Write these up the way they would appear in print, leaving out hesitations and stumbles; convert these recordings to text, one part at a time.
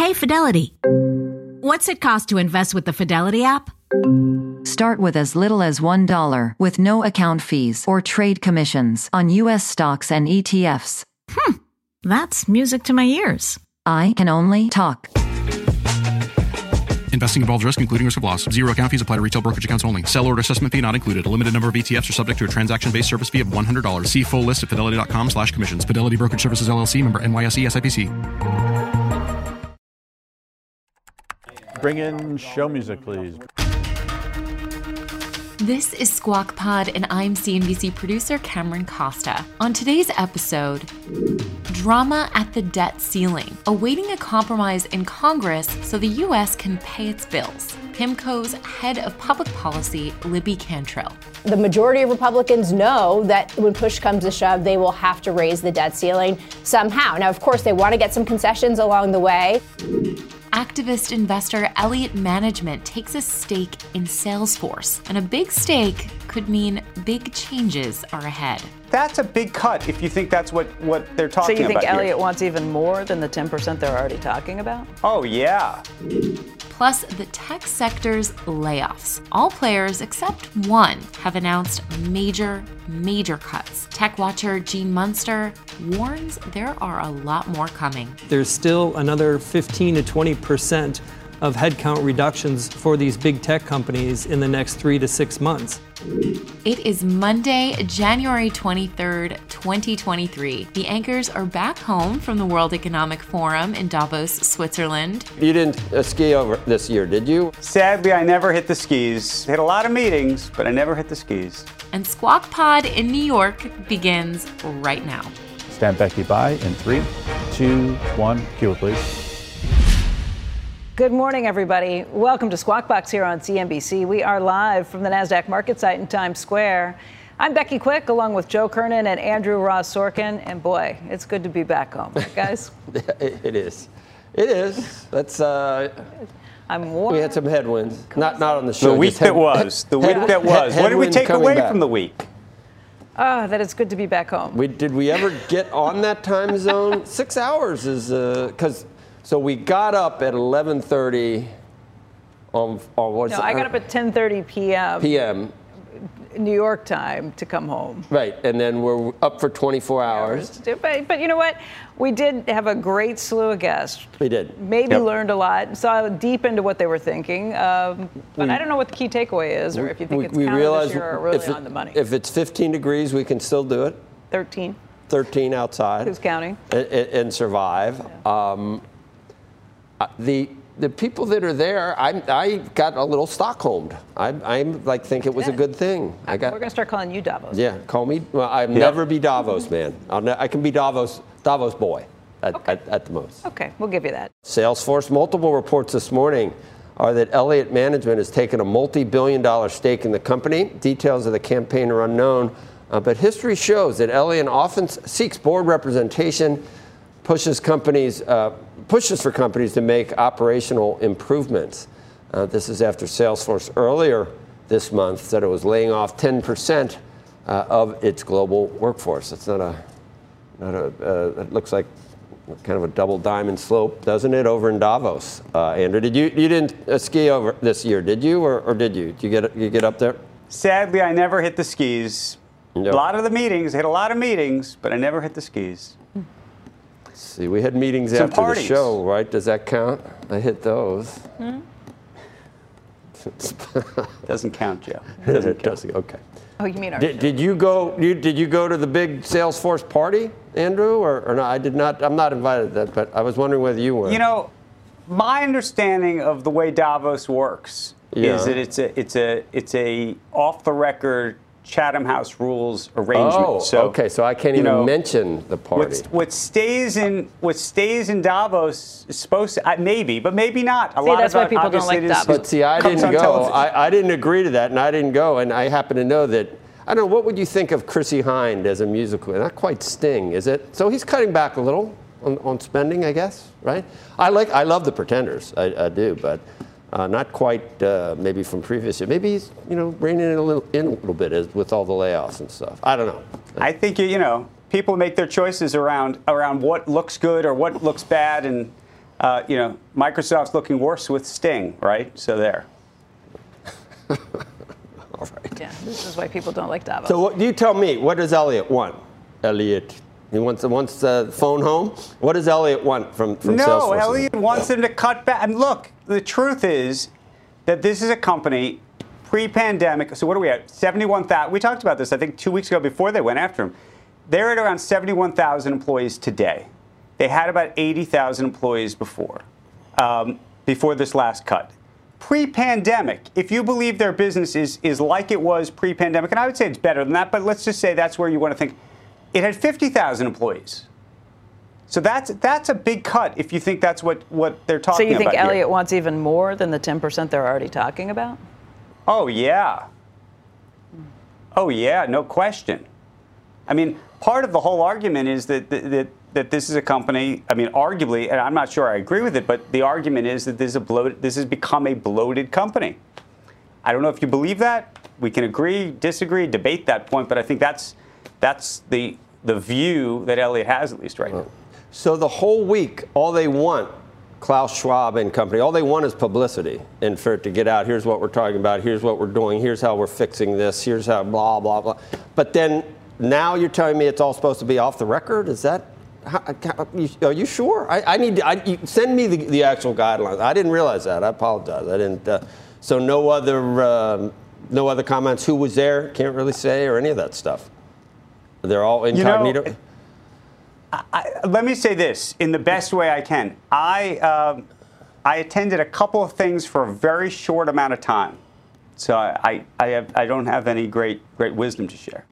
Hey, Fidelity. What's it cost to invest with the Fidelity app? Start with as little as $1 with no account fees or trade commissions on U.S. stocks and ETFs. That's music to my ears. I can only talk. Investing involves risk, including risk of loss. Zero account fees apply to retail brokerage accounts only. Sell order assessment fee not included. A limited number of ETFs are subject to a transaction-based service fee of $100. See full list at fidelity.com/commissions. Fidelity Brokerage Services, LLC, member NYSE, SIPC. Bring in show music, please. This is Squawk Pod, and I'm CNBC producer Cameron Costa. On today's episode, drama at the debt ceiling, awaiting a compromise in Congress so the U.S. can pay its bills. PIMCO's head of public policy, Libby Cantrell. The majority of Republicans know that when push comes to shove, they will have to raise the debt ceiling somehow. Now, of course, they want to get some concessions along the way. Activist investor Elliott Management takes a stake in Salesforce, and a big stake could mean big changes are ahead. That's a big cut if you think that's what they're talking about. So you think here. Elliott wants even more than the 10% they're already talking about? Oh, yeah. Plus, the tech sector's layoffs. All players except one have announced major cuts. Tech watcher Gene Munster warns there are a lot more coming. There's still another 15 to 20% of headcount reductions for these big tech companies in the next 3 to 6 months. It is Monday, January 23rd, 2023. The anchors are back home from the World Economic Forum in Davos, Switzerland. You didn't ski over this year, did you? Sadly, I never hit the skis. Hit a lot of meetings, but I never hit the skis. And Squawk Pod in New York begins right now. Stand Becky by in 3, 2, 1. Cue it, please. Good morning, everybody. Welcome to Squawk Box here on CNBC. We are live from the NASDAQ market site in Times Square. I'm Becky Quick, along with Joe Kernan and Andrew Ross Sorkin. And boy, it's good to be back home, guys. It is. It is. That's. I'm warm. We had some headwinds. Not on the show. The week that was. The week that was. What did we take away from the week? That it's good to be back home. Did we ever get on that time zone? 6 hours is because. So we got up at 11:30 on what's No, I got up at 10:30 p.m. New York time to come home. Right, and then we're up for 24 hours. But you know what? We did have a great slew of guests. We did. Maybe learned a lot, saw deep into what they were thinking. But I don't know what the key takeaway is, or if you think it's counted this year or really on the money. If it's 15 degrees, we can still do it. 13. 13 outside. Who's counting? And survive. Yeah. The people that are there, I got a little Stockholmed. I'm like think it was a good thing. We're gonna start calling you Davos. Yeah, call me. Well, I'll never be Davos, man. I can be Davos boy at the most. Okay, we'll give you that. Salesforce. Multiple reports this morning are that Elliott Management has taken a multi-billion-dollar stake in the company. Details of the campaign are unknown, but history shows that Elliott often seeks board representation, pushes for companies to make operational improvements. This is after Salesforce earlier this month said it was laying off 10% of its global workforce. It's it looks like kind of a double diamond slope, doesn't it, over in Davos? Andrew, you didn't ski over this year, did you, or did you? Did you get up there? Sadly, I never hit the skis. Nope. A lot of the meetings, hit a lot of meetings, but I never hit the skis. See, we had meetings Some after parties. the show, right? Does that count? I hit those. Doesn't count, Joe. It doesn't. Okay. Oh, you mean our Did you go? Did you go to the big Salesforce party, Andrew, or no? I did not. I'm not invited to that, but I was wondering whether you were. You know, my understanding of the way Davos works is that it's a off the record Chatham House rules arrangement. Oh, so, okay. So I can't even mention the party. What stays in Davos is supposed to maybe, but maybe not. That's why people don't like Davos. But see, I didn't go. I didn't agree to that, and I didn't go. And I happen to know that. I don't know. What would you think of Chrissie Hynde as a musical? Not quite Sting, is it? So he's cutting back a little on spending, I guess. Right? I love the Pretenders. I do, but. Not quite maybe from previous year. Maybe he's reining in a little bit with all the layoffs and stuff. I don't know. I think people make their choices around what looks good or what looks bad, and Microsoft's looking worse with Sting, right? So there. All right. Yeah, this is why people don't like Davos. So you tell me, what does Elliott want? Elliott. He wants the phone home? What does Elliott want from Salesforce? No, Elliott wants him to cut back. And look, the truth is that this is a company pre-pandemic. So what are we at? 71,000. We talked about this, I think, 2 weeks ago before they went after him. They're at around 71,000 employees today. They had about 80,000 employees before this last cut. Pre-pandemic, if you believe their business is like it was pre-pandemic, and I would say it's better than that, but let's just say that's where you want to think. It had 50,000 employees. So that's a big cut if you think that's what they're talking about. So you think here. Elliott wants even more than the 10% they're already talking about? Oh, yeah. Oh, yeah, no question. I mean, part of the whole argument is that this is a company, I mean, arguably, and I'm not sure I agree with it, but the argument is that this has become a bloated company. I don't know if you believe that. We can agree, disagree, debate that point, but I think that's the view that Elliott has, at least right now. So the whole week, all they want, Klaus Schwab and company, all they want is publicity and for it to get out. Here's what we're talking about. Here's what we're doing. Here's how we're fixing this. Here's how blah, blah, blah. But then now you're telling me it's all supposed to be off the record? Is that, are you sure? Send me the actual guidelines. I didn't realize that. I apologize. I didn't. So no other comments. Who was there? Can't really say, or any of that stuff. They're all incognito. Let me say this in the best way I can. I attended a couple of things for a very short amount of time, so I don't have any great wisdom to share.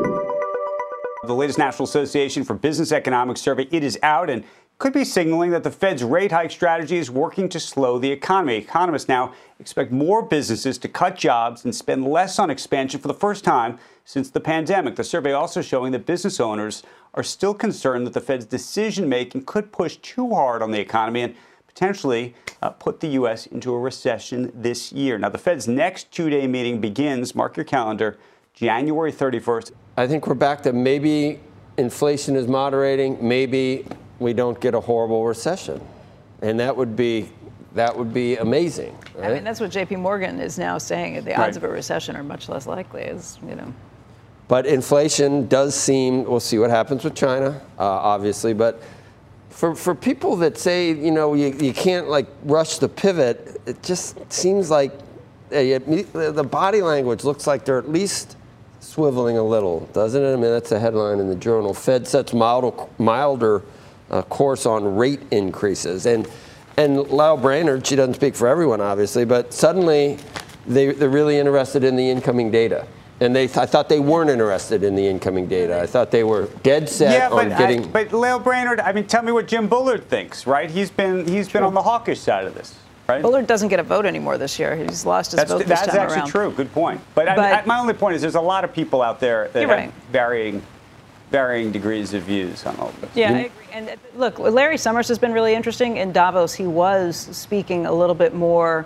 The latest National Association for Business Economics survey, it is out and could be signaling that the Fed's rate hike strategy is working to slow the economy. Economists now expect more businesses to cut jobs and spend less on expansion for the first time since the pandemic. The survey also showing that business owners are still concerned that the Fed's decision-making could push too hard on the economy and potentially put the U.S. into a recession this year. Now, the Fed's next two-day meeting begins, mark your calendar, January 31st. I think we're back to maybe inflation is moderating, maybe we don't get a horrible recession. And that would be amazing. Right? I mean, that's what J.P. Morgan is now saying. The odds of a recession are much less likely, as you know. But inflation does seem, we'll see what happens with China, obviously. But for people that say, you can't rush the pivot, it just seems like the body language looks like they're at least swiveling a little, doesn't it? I mean, that's a headline in the Journal. Fed sets milder course on rate increases. And Lael Brainard, she doesn't speak for everyone, obviously, but suddenly they're really interested in the incoming data. And I thought they weren't interested in the incoming data. I thought they were dead set on getting. But Lael Brainard, I mean, tell me what Jim Bullard thinks, right? He's been on the hawkish side of this, right? Bullard doesn't get a vote anymore this year. He's lost his vote this time around. That's actually true. Good point. But my only point is there's a lot of people out there that have varying degrees of views on all of this. Yeah, I agree. And look, Larry Summers has been really interesting. In Davos, he was speaking a little bit more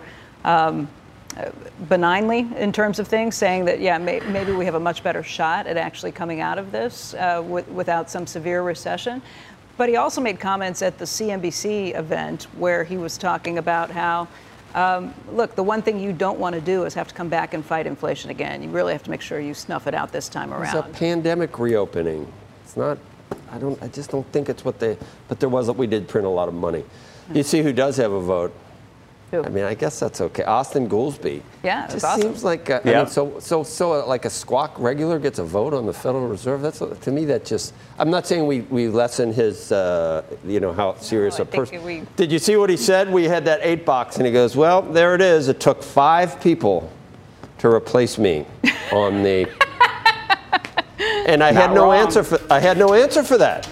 benignly in terms of things, saying that, maybe we have a much better shot at actually coming out of this without some severe recession. But he also made comments at the CNBC event where he was talking about how, look, the one thing you don't want to do is have to come back and fight inflation again. You really have to make sure you snuff it out this time around. It's a pandemic reopening. It's not, I just don't think it's but we did print a lot of money. You see who does have a vote? Who? I mean, I guess that's okay. Austin Goolsbee. Yeah, it just awesome. seems like I mean, so like a squawk regular gets a vote on the Federal Reserve. That's to me that just. I'm not saying we lessen his how serious a person. Did you see what he said? We had that 8 box, and he goes, "Well, there it is. It took 5 people to replace me on the." And I had no answer for that.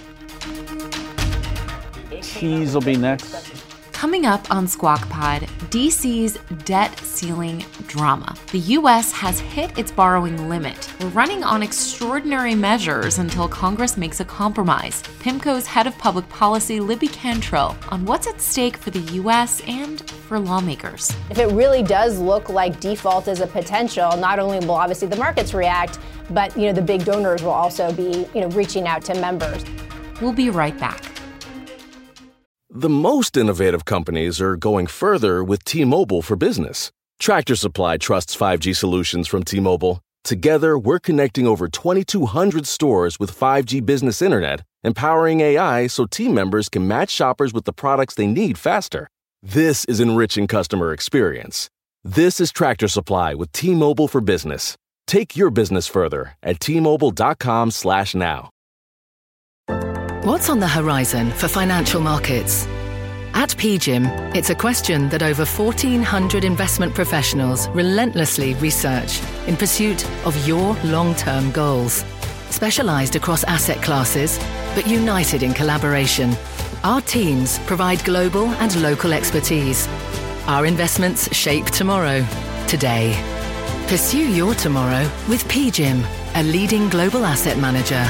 Cheese will be next. Coming up on Squawk Pod, DC's debt ceiling drama. The U.S. has hit its borrowing limit. We're running on extraordinary measures until Congress makes a compromise. PIMCO's head of public policy, Libby Cantrell, on what's at stake for the U.S. and for lawmakers. If it really does look like default is a potential, not only will obviously the markets react, but the big donors will also be reaching out to members. We'll be right back. The most innovative companies are going further with T-Mobile for Business. Tractor Supply trusts 5G solutions from T-Mobile. Together, we're connecting over 2,200 stores with 5G business internet, empowering AI so team members can match shoppers with the products they need faster. This is enriching customer experience. This is Tractor Supply with T-Mobile for Business. Take your business further at T-Mobile.com/now. What's on the horizon for financial markets? At PGIM, it's a question that over 1,400 investment professionals relentlessly research in pursuit of your long-term goals. Specialized across asset classes, but united in collaboration, our teams provide global and local expertise. Our investments shape tomorrow, today. Pursue your tomorrow with PGIM, a leading global asset manager.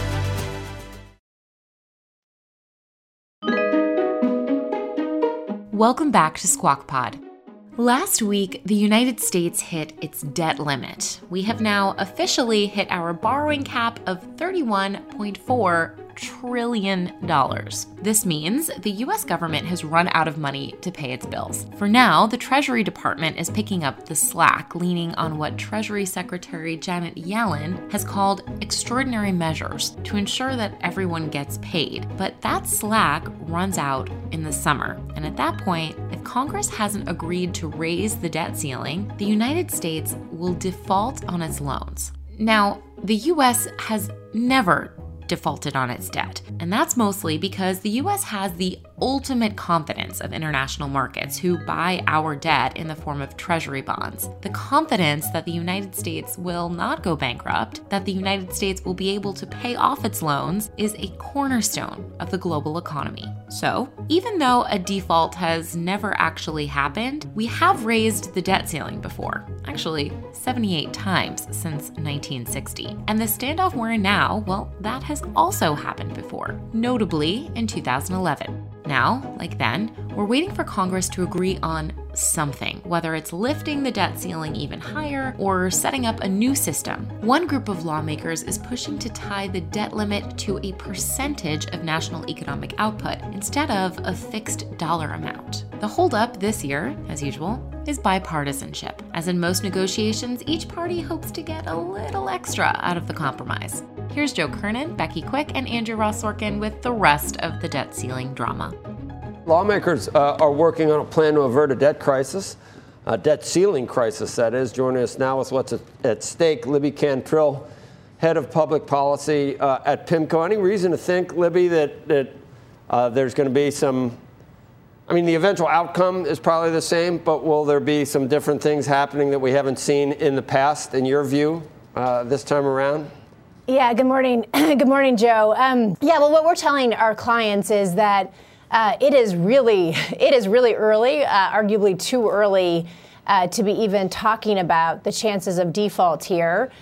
Welcome back to Squawk Pod. Last week, the United States hit its debt limit. We have now officially hit our borrowing cap of $31.4 trillion. This means the U.S. government has run out of money to pay its bills. For now, the Treasury Department is picking up the slack, leaning on what Treasury Secretary Janet Yellen has called extraordinary measures to ensure that everyone gets paid. But that slack runs out in the summer. And at that point, if Congress hasn't agreed to raise the debt ceiling, the United States will default on its loans. Now, the U.S. has never defaulted on its debt. And that's mostly because the U.S. has the ultimate confidence of international markets who buy our debt in the form of treasury bonds. The confidence that the United States will not go bankrupt, that the United States will be able to pay off its loans, is a cornerstone of the global economy. So, even though a default has never actually happened, we have raised the debt ceiling before. Actually, 78 times since 1960. And the standoff we're in now, well, that has also happened before, notably in 2011. Now, like then, we're waiting for Congress to agree on something, whether it's lifting the debt ceiling even higher or setting up a new system. One group of lawmakers is pushing to tie the debt limit to a percentage of national economic output instead of a fixed dollar amount. The holdup this year, as usual, is bipartisanship. As in most negotiations, each party hopes to get a little extra out of the compromise. Here's Joe Kernan, Becky Quick, and Andrew Ross Sorkin with the rest of the debt ceiling drama. Lawmakers are working on a plan to avert a debt crisis, a debt ceiling crisis, that is. Joining us now with what's at stake, Libby Cantrill, head of public policy at PIMCO. Any reason to think, Libby, that there's going to be some, I mean, the eventual outcome is probably the same, but will there be some different things happening that we haven't seen in the past, in your view, this time around? Yeah, good morning. Good morning, Joe. Well, what we're telling our clients is that it is really early, arguably too early to be even talking about the chances of default here.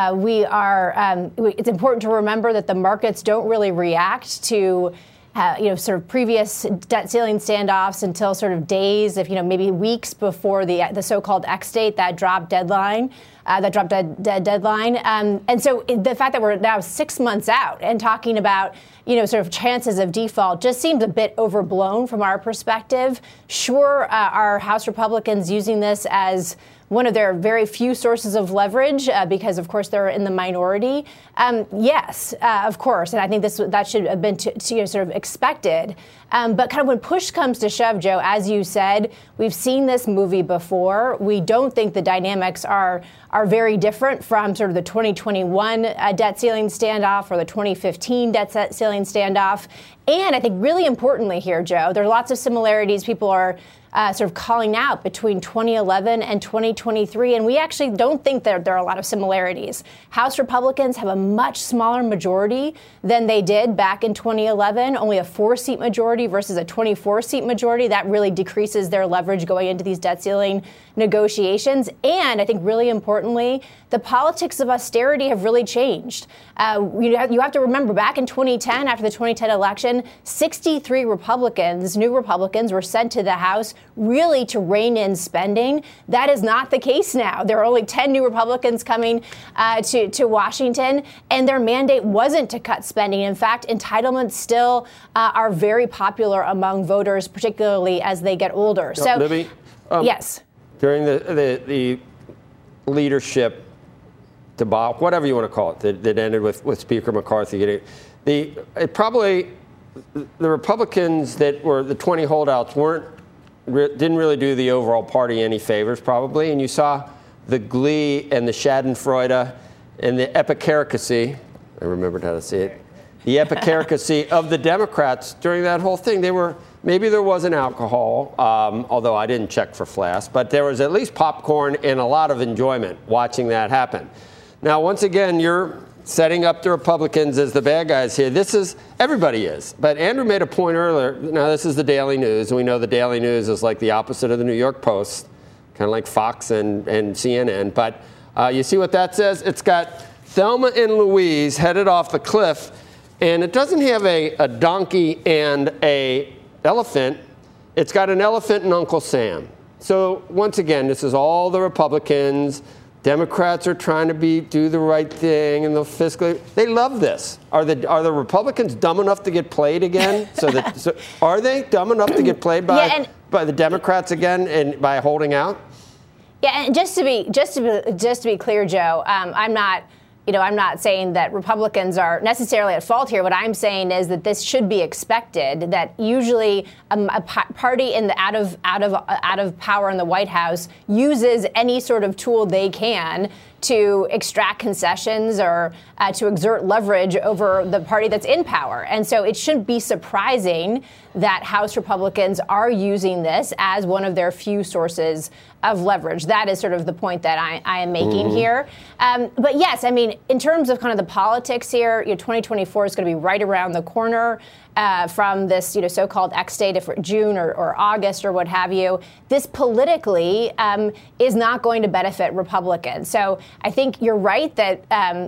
It's important to remember that the markets don't really react to sort of previous debt ceiling standoffs until sort of days, if maybe weeks before the so-called X date, that drop deadline. Deadline. And so the fact that we're now 6 months out and talking about, sort of chances of default just seems a bit overblown from our perspective. Sure, our House Republicans using this as one of their very few sources of leverage because, of course, they're in the minority. Yes, of course. And I think that should have been sort of expected. But kind of when push comes to shove, Joe, as you said, we've seen this movie before. We don't think the dynamics are very different from sort of the 2021 debt ceiling standoff or the 2015 debt ceiling standoff. And I think really importantly here, Joe, there are lots of similarities people are sort of calling out between 2011 and 2023. And we actually don't think that there are a lot of similarities. House Republicans have a much smaller majority than they did back in 2011, only a 4-seat majority versus a 24-seat majority. That really decreases their leverage going into these debt ceiling negotiations. And I think really importantly, the politics of austerity have really changed. You have to remember back in 2010, after the 2010 election, 63 Republicans, new Republicans, were sent to the House really to rein in spending. That is not the case now. There are only 10 new Republicans coming to Washington, and their mandate wasn't to cut spending. In fact, entitlements still are very popular among voters, particularly as they get older. So, Libby, yes. During the leadership debacle, whatever you want to call it, that ended with Speaker McCarthy getting the Republicans that were the 20 holdouts didn't really do the overall party any favors, probably. And you saw the glee and the schadenfreude and the epicaricacy. I remembered how to say it. The epicaricacy of the Democrats during that whole thing. Maybe there wasn't alcohol, although I didn't check for flasks, but there was at least popcorn and a lot of enjoyment watching that happen. Now, once again, you're setting up the Republicans as the bad guys here. Everybody is. But Andrew made a point earlier. Now, this is the Daily News, and we know the Daily News is like the opposite of the New York Post, kind of like Fox and CNN. But you see what that says? It's got Thelma and Louise headed off the cliff, and it doesn't have a donkey and a elephant. It's got an elephant and Uncle Sam. So once again, this is all the Republicans. Democrats are trying to do the right thing, and they love this. Are the Republicans dumb enough to get played again? Are they dumb enough to get played by the Democrats again and by holding out? Yeah, and just to be clear, Joe, I'm not saying that Republicans are necessarily at fault here. What I'm saying is that this should be expected. That usually a party in the out of power in the White House uses any sort of tool they can to extract concessions or to exert leverage over the party that's in power. And so it shouldn't be surprising that House Republicans are using this as one of their few sources of leverage. That is sort of the point that I am making here. But yes, I mean, in terms of kind of the politics here, 2024 is going to be right around the corner. From this, so-called X date, if June or August or what have you, this politically is not going to benefit Republicans. So I think you're right that,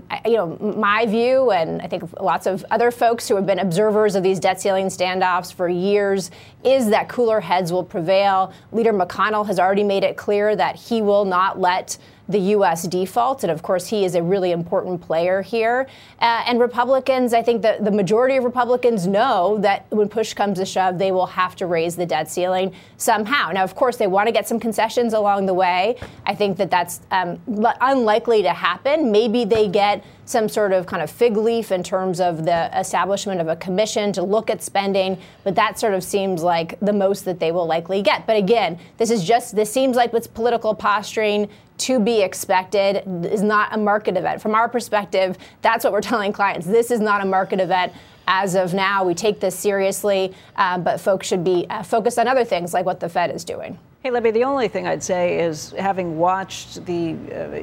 my view, and I think lots of other folks who have been observers of these debt ceiling standoffs for years, is that cooler heads will prevail. Leader McConnell has already made it clear that he will not let the U.S. default. And of course, he is a really important player here. And Republicans, I think that the majority of Republicans know that when push comes to shove, they will have to raise the debt ceiling somehow. Now, of course, they want to get some concessions along the way. I think that that's unlikely to happen. Maybe they get some sort of kind of fig leaf in terms of the establishment of a commission to look at spending, but that sort of seems like the most that they will likely get. But again, this seems like it's political posturing to be expected, is not a market event. From our perspective, that's what we're telling clients. This is not a market event as of now. We take this seriously, but folks should be focused on other things like what the Fed is doing. Hey, Libby, the only thing I'd say is, having watched the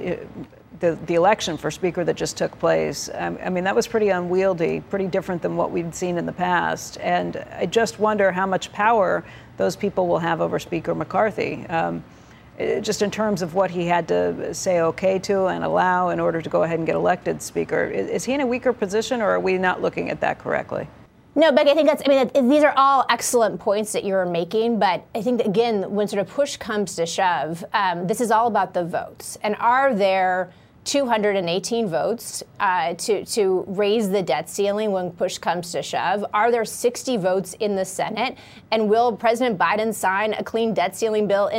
election for Speaker that just took place, I mean, that was pretty unwieldy, pretty different than what we'd seen in the past. And I just wonder how much power those people will have over Speaker McCarthy. Just in terms of what he had to say okay to and allow in order to go ahead and get elected Speaker. Is he in a weaker position, or are we not looking at that correctly? No, Becky, I think these are all excellent points that you're making. But I think that, again, when sort of push comes to shove, this is all about the votes. And are there 218 votes to raise the debt ceiling when push comes to shove? Are there 60 votes in the Senate? And will President Biden sign a clean debt ceiling bill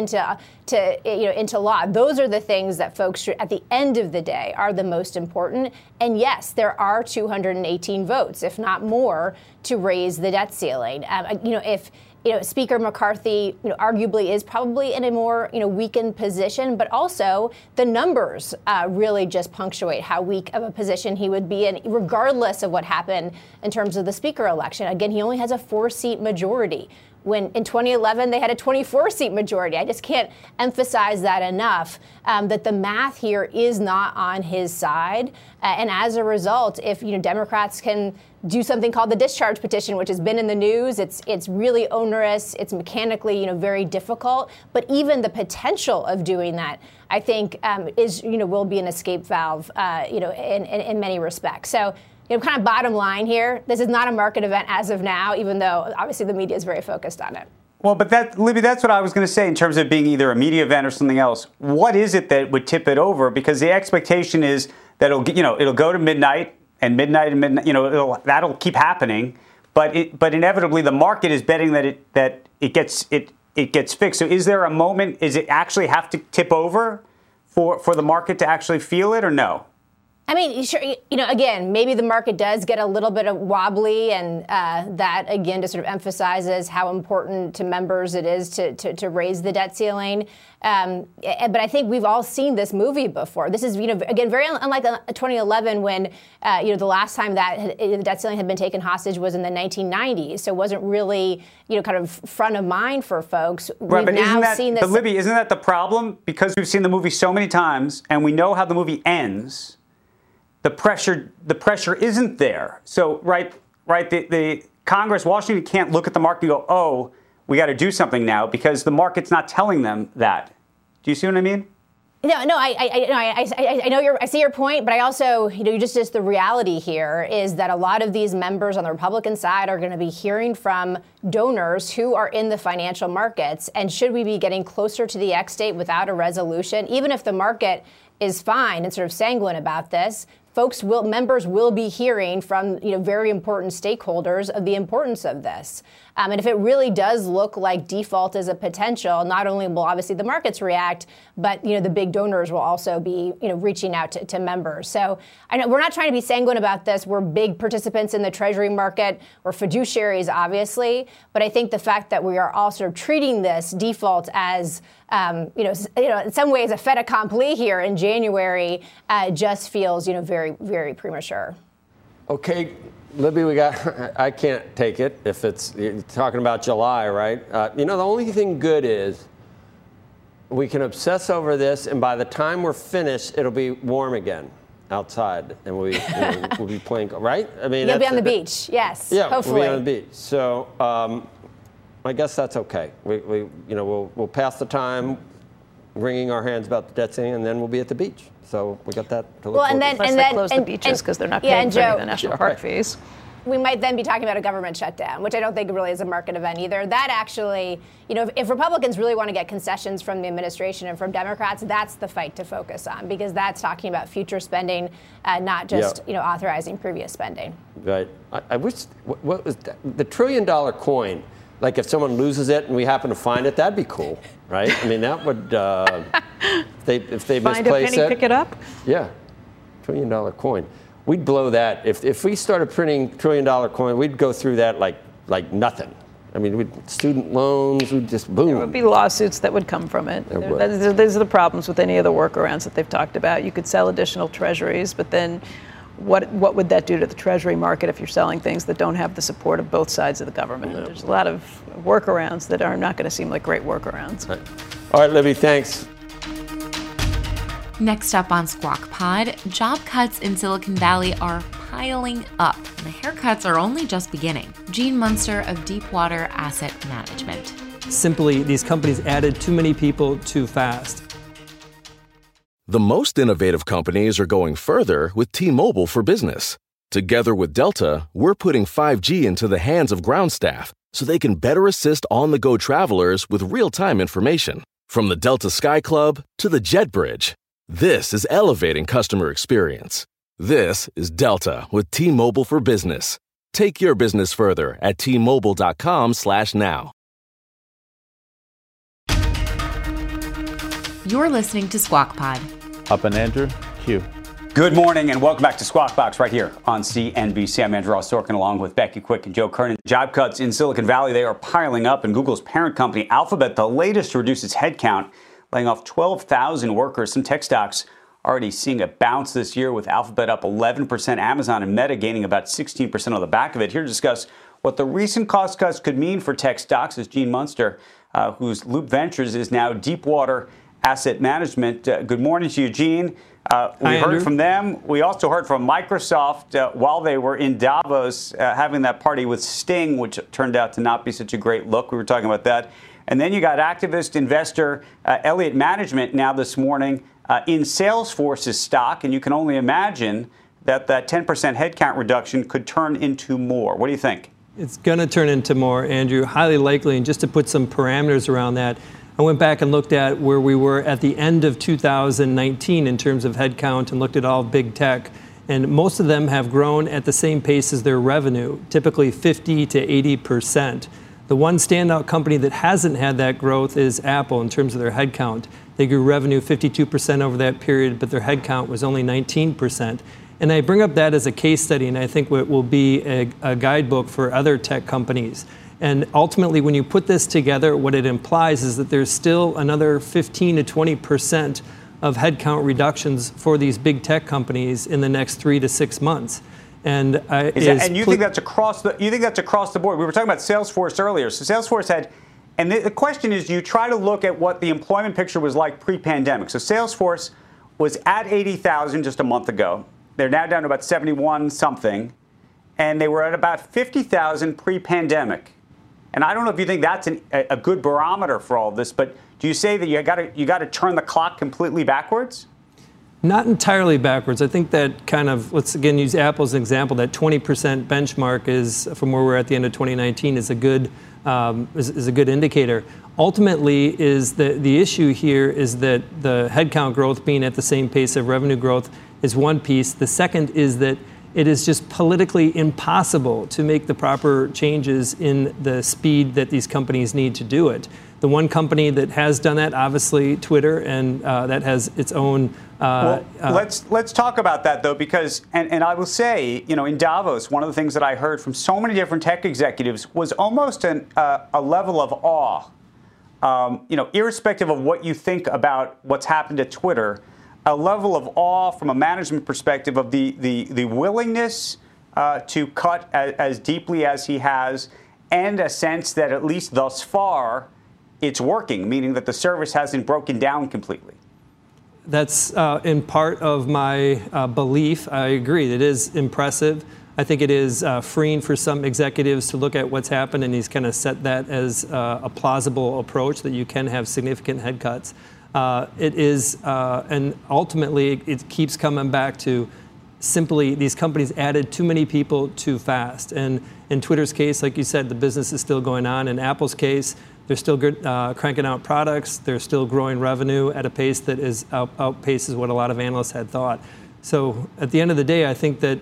into law? Those are the things that folks should, at the end of the day, are the most important. And yes, there are 218 votes, if not more, to raise the debt ceiling. If Speaker McCarthy, arguably is probably in a more, weakened position, but also the numbers really just punctuate how weak of a position he would be in, regardless of what happened in terms of the Speaker election. Again, he only has a 4-seat majority. When in 2011, they had a 24-seat majority. I just can't emphasize that enough, that the math here is not on his side. And as a result, if Democrats can do something called the discharge petition, which has been in the news, it's really onerous. It's mechanically, very difficult. But even the potential of doing that, I think, will be an escape valve, in many respects. So, kind of bottom line here, this is not a market event as of now, even though obviously the media is very focused on it. Well, but Libby, that's what I was going to say in terms of being either a media event or something else. What is it that would tip it over? Because the expectation is that it'll go to midnight, that'll keep happening. But inevitably, the market is betting that it gets fixed. So, is there a moment? Is it actually have to tip over for the market to actually feel it, or no? I mean, sure, again, maybe the market does get a little bit of wobbly, and that, again, just sort of emphasizes how important to members it is to raise the debt ceiling. But I think we've all seen this movie before. This is, again, very unlike 2011 when, the last time that the debt ceiling had been taken hostage was in the 1990s. So it wasn't really, kind of front of mind for folks. Right, we've now seen this. But Libby, isn't that the problem? Because we've seen the movie so many times and we know how the movie ends. The pressure isn't there. So, right. The Congress, Washington can't look at the market and go, oh, we got to do something now because the market's not telling them that. Do you see what I mean? No, I see your point, but I also, just the reality here is that a lot of these members on the Republican side are going to be hearing from donors who are in the financial markets. And should we be getting closer to the X date without a resolution, even if the market is fine and sort of sanguine about this, members will be hearing from, very important stakeholders of the importance of this. And if it really does look like default is a potential, not only will obviously the markets react, but, the big donors will also be, reaching out to members. So I know we're not trying to be sanguine about this. We're big participants in the Treasury market. We're fiduciaries, obviously. But I think the fact that we are all sort of treating this default as, in some ways a fait accompli here in January just feels, very, very premature. Okay, Libby, I can't take it if you're talking about July, right? The only thing good is we can obsess over this, and by the time we're finished, it'll be warm again outside, and we'll be playing, right? I mean, you'll be on the beach, yes. Yeah, hopefully. We'll be on the beach. So I guess that's okay. We'll pass the time wringing our hands about the debt ceiling, and then we'll be at the beach. So we got that to look forward to. Unless they close the beaches because they're not paying for any of the national park fees. We might then be talking about a government shutdown, which I don't think really is a market event either. That actually, if Republicans really want to get concessions from the administration and from Democrats, that's the fight to focus on, because that's talking about future spending, not just, authorizing previous spending. Right. I wish, what was that? The $1 trillion coin, like if someone loses it and we happen to find it, that'd be cool, right? I mean, that would, if they find misplace a penny, pick it up? Yeah, $1 trillion coin. We'd blow that. If we started printing $1 trillion coin, we'd go through that like nothing. I mean, student loans, we'd just boom. There would be lawsuits that would come from it. These are the problems with any of the workarounds that they've talked about. You could sell additional treasuries, but then what would that do to the Treasury market if you're selling things that don't have the support of both sides of the government? Yeah. There's a lot of workarounds that are not going to seem like great workarounds. All right, Libby, thanks. Next up on Squawk Pod, job cuts in Silicon Valley are piling up, and the haircuts are only just beginning. Gene Munster of Deepwater Asset Management. Simply, these companies added too many people too fast. The most innovative companies are going further with T-Mobile for Business. Together with Delta, we're putting 5G into the hands of ground staff so they can better assist on-the-go travelers with real-time information. From the Delta Sky Club to the Jet Bridge, this is elevating customer experience. This is Delta with T-Mobile for Business. Take your business further at T-Mobile.com/now. You're listening to Squawk Pod. Up and Andrew, Q. Good morning and welcome back to Squawk Box right here on CNBC. I'm Andrew Ross Sorkin along with Becky Quick and Joe Kernan. Job cuts in Silicon Valley, they are piling up, and Google's parent company Alphabet, the latest to reduce its headcount, laying off 12,000 workers. Some tech stocks already seeing a bounce this year, with Alphabet up 11%, Amazon and Meta gaining about 16% on the back of it. Here to discuss what the recent cost cuts could mean for tech stocks is Gene Munster, whose Loop Ventures is now Deepwater Asset Management. Good morning to you, Gene. We heard from them. We also heard from Microsoft while they were in Davos having that party with Sting, which turned out to not be such a great look. We were talking about that. And then you got activist investor Elliott Management now this morning in Salesforce's stock. And you can only imagine that 10% headcount reduction could turn into more. What do you think? It's going to turn into more, Andrew, highly likely. And just to put some parameters around that, I went back and looked at where we were at the end of 2019 in terms of headcount and looked at all big tech. And most of them have grown at the same pace as their revenue, typically 50 to 80%. The one standout company that hasn't had that growth is Apple in terms of their headcount. They grew revenue 52% over that period, but their headcount was only 19%. And I bring up that as a case study, and I think it will be a guidebook for other tech companies. And ultimately, when you put this together, what it implies is that there's still another 15 to 20% of headcount reductions for these big tech companies in the next 3 to 6 months. And you think that's across the board? We were talking about Salesforce earlier. So Salesforce had, and the question is, you try to look at what the employment picture was like pre-pandemic. So Salesforce was at 80,000 just a month ago. They're now down to about 71 something, and they were at about 50,000 pre-pandemic. And I don't know if you think that's a good barometer for all of this, but do you say that you got to turn the clock completely backwards? Not entirely backwards. I think that kind of, let's again use Apple as an example. That 20% benchmark is from where we're at the end of 2019 is a good indicator. Ultimately, is the issue here is that the headcount growth being at the same pace of revenue growth is one piece. The second is that it is just politically impossible to make the proper changes in the speed that these companies need to do it. The one company that has done that, obviously, Twitter, and that has its own. Let's talk about that though, because and I will say, in Davos, one of the things that I heard from so many different tech executives was almost a level of awe. Irrespective of what you think about what's happened at Twitter, a level of awe from a management perspective of the willingness to cut as deeply as he has, and a sense that at least thus far it's working, meaning that the service hasn't broken down completely. That's in part of my belief. I agree. It is impressive. I think it is freeing for some executives to look at what's happened, and he's kind of set that as a plausible approach that you can have significant head cuts. It is, and ultimately, it keeps coming back to simply these companies added too many people too fast. And in Twitter's case, like you said, the business is still going on. In Apple's case, they're still cranking out products. They're still growing revenue at a pace that is outpaces what a lot of analysts had thought. So at the end of the day, I think that,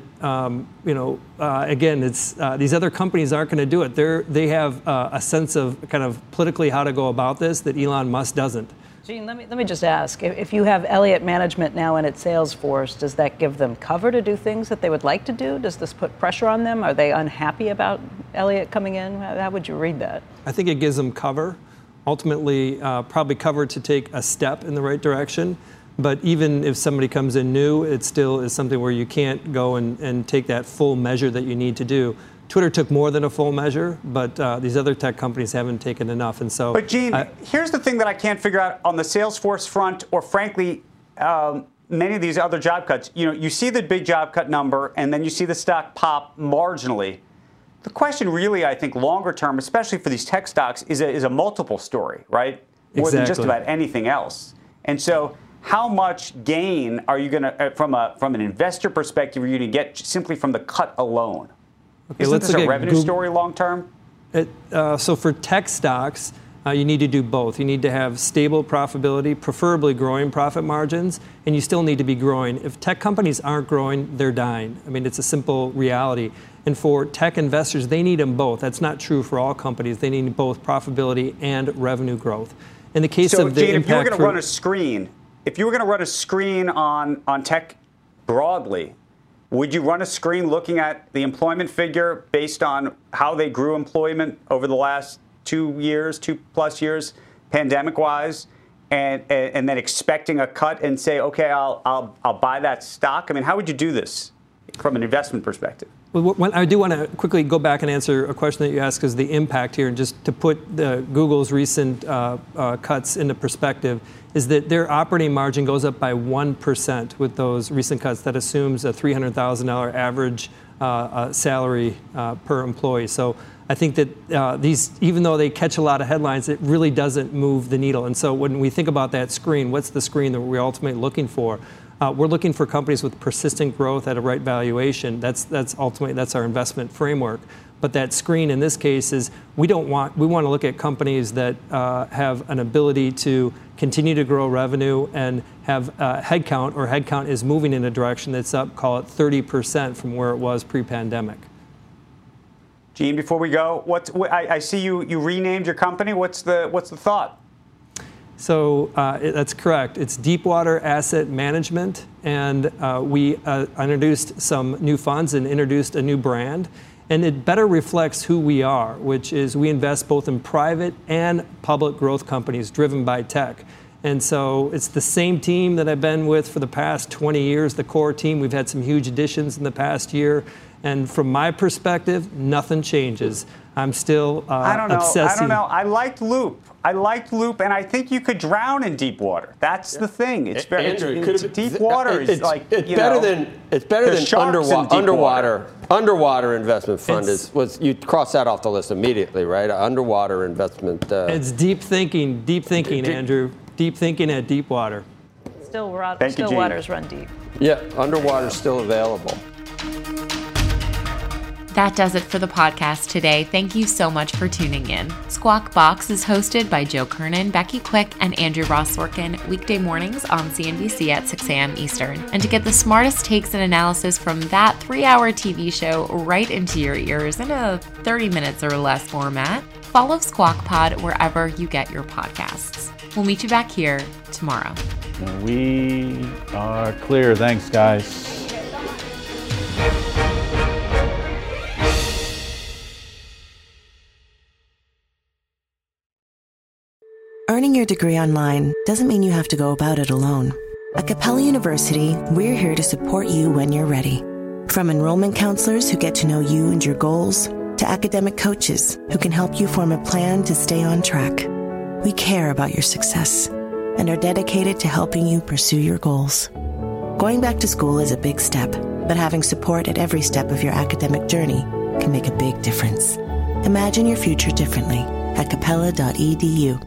again, it's these other companies aren't going to do it. They have a sense of kind of politically how to go about this that Elon Musk doesn't. Gene, let me just ask, if you have Elliott Management now in its Salesforce, does that give them cover to do things that they would like to do? Does this put pressure on them? Are they unhappy about Elliott coming in? How would you read that? I think it gives them cover, ultimately probably cover to take a step in the right direction. But even if somebody comes in new, it still is something where you can't go and take that full measure that you need to do. Twitter took more than a full measure, but these other tech companies haven't taken enough. And so, but Gene, here's the thing that I can't figure out on the Salesforce front, or frankly, many of these other job cuts. You see the big job cut number, and then you see the stock pop marginally. The question really, I think, longer term, especially for these tech stocks, is a multiple story, right? More than just about anything else. And so, how much gain are you going to, from an investor perspective, are you going to get simply from the cut alone? Okay, Isn't this a revenue story long term? So for tech stocks, you need to do both. You need to have stable profitability, preferably growing profit margins, and you still need to be growing. If tech companies aren't growing, they're dying. I mean, it's a simple reality. And for tech investors, they need them both. That's not true for all companies. They need both profitability and revenue growth. In the case of the Gene, impact, if you were going to run a screen on tech broadly, would you run a screen looking at the employment figure based on how they grew employment over the last 2+ years, pandemic-wise, and then expecting a cut and say, okay, I'll buy that stock? I mean, how would you do this from an investment perspective? Well, I do want to quickly go back and answer a question that you asked, because the impact here, and just to put Google's recent cuts into perspective, is that their operating margin goes up by 1% with those recent cuts. That assumes a $300,000 average salary per employee. So I think that these, even though they catch a lot of headlines, it really doesn't move the needle. And so when we think about that screen, what's the screen that we're ultimately looking for? We're looking for companies with persistent growth at a right valuation. That's ultimately our investment framework. But that screen in this case is we want to look at companies that have an ability to continue to grow revenue and have headcount is moving in a direction that's up, call it 30% from where it was pre-pandemic. Gene, before we go, I see you renamed your company. What's the thought? So that's correct. It's Deepwater Asset Management, and we introduced some new funds and introduced a new brand. And it better reflects who we are, which is we invest both in private and public growth companies driven by tech. And so it's the same team that I've been with for the past 20 years, the core team. We've had some huge additions in the past year. And from my perspective, nothing changes. I'm still obsessing. I don't know. I liked Loop, and I think you could drown in deep water. That's the thing. It's very deep water. It's better than underwater investment fund you cross that off the list immediately, right? Underwater investment. It's deep thinking, Andrew. Deep thinking at Deepwater. Still waters run deep. Yeah, underwater's still available. That does it for the podcast today. Thank you so much for tuning in. Squawk Box is hosted by Joe Kernan, Becky Quick, and Andrew Ross Sorkin weekday mornings on CNBC at 6 a.m. Eastern. And to get the smartest takes and analysis from that 3-hour TV show right into your ears in a 30 minutes or less format, follow Squawk Pod wherever you get your podcasts. We'll meet you back here tomorrow. We are clear. Thanks, guys. Earning your degree online doesn't mean you have to go about it alone. At Capella University, we're here to support you when you're ready. From enrollment counselors who get to know you and your goals, to academic coaches who can help you form a plan to stay on track. We care about your success and are dedicated to helping you pursue your goals. Going back to school is a big step, but having support at every step of your academic journey can make a big difference. Imagine your future differently at capella.edu.